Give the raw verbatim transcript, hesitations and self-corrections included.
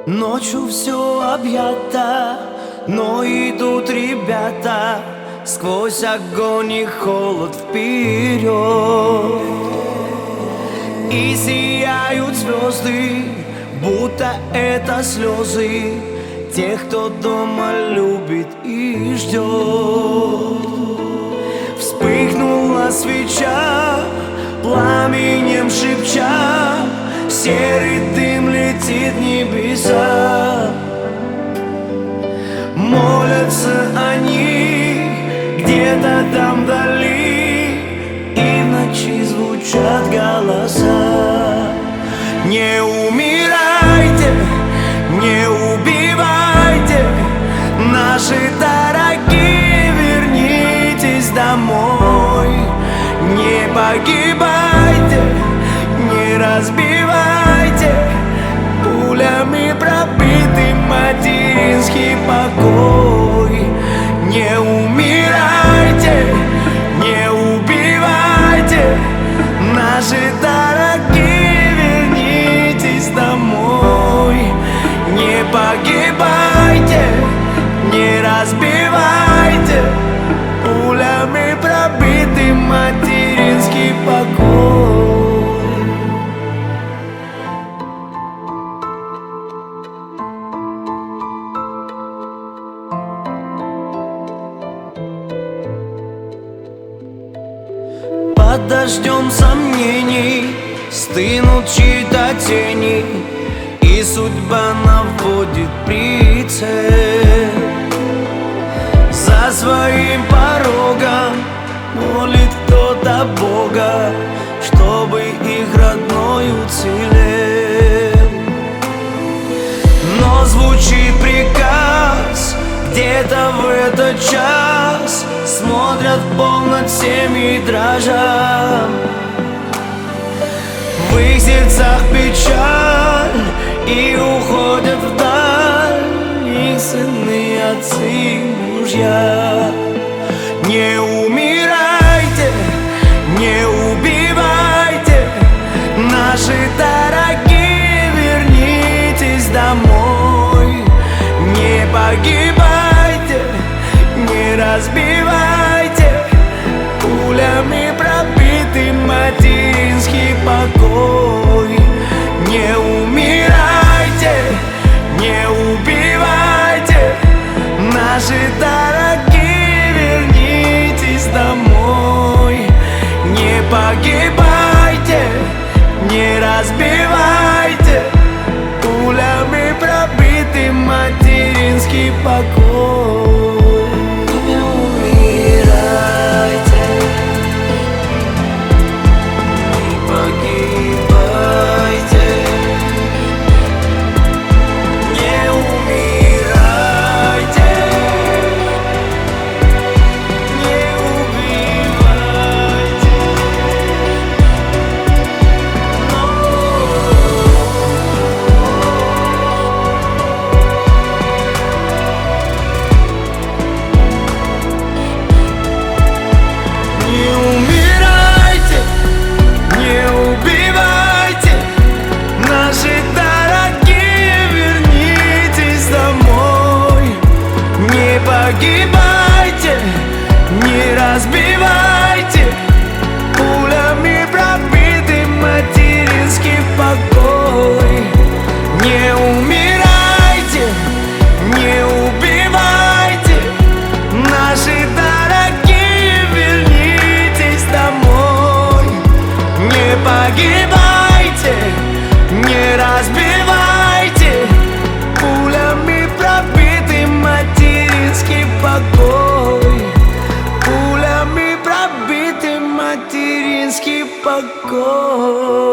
Ночью все объято, но идут ребята сквозь огонь и холод вперед. И сияют звезды, будто это слезы тех, кто дома любит и ждет. Вспыхнула свеча, пламенем шепча, серый дым летит в небеса. Молятся они где-то там вдали, и в ночи звучат голоса. Не умирайте, не убивайте, наши дорогие, вернитесь домой. Не погибайте, не разбивайте пулями пробитый материнский покой. Не умирайте, не убивайте, наши дорогие, вернитесь домой. Не погибайте, не разбивайте пулями пробитый материнский покой. Под дождем сомнений стынут чьи-то тени, и судьба наводит прицел. За своим порогом молит кто-то Бога, чтобы их родной уцелел. Но звучит приказ, где-то в этот час смотрят в пол над всеми дрожа. В их сердцах печаль, и уходят вдаль их сыны, отцы, мужья. Не умирайте, не убивайте, наши дорогие, вернитесь домой. Не погибайте, не разбивайте пулями пробитый материнский покой. Не умирайте, не убивайте, наши дорогие, вернитесь домой. Не погибайте, не разбивайте пулями пробитый материнский покой. Не умирайте, не погибайте, не умирайте, не убивайте. Не умирайте, не убивайте, наши дорогие, вернитесь домой. Не погибайте, не разбивайте пулями пробитый материнский покой. Не умирайте, не убивайте, наши дорогие, вернитесь домой. Не погибайте, не разбивайте пулями пробитый материнский покой. Пулями пробитый материнский покой.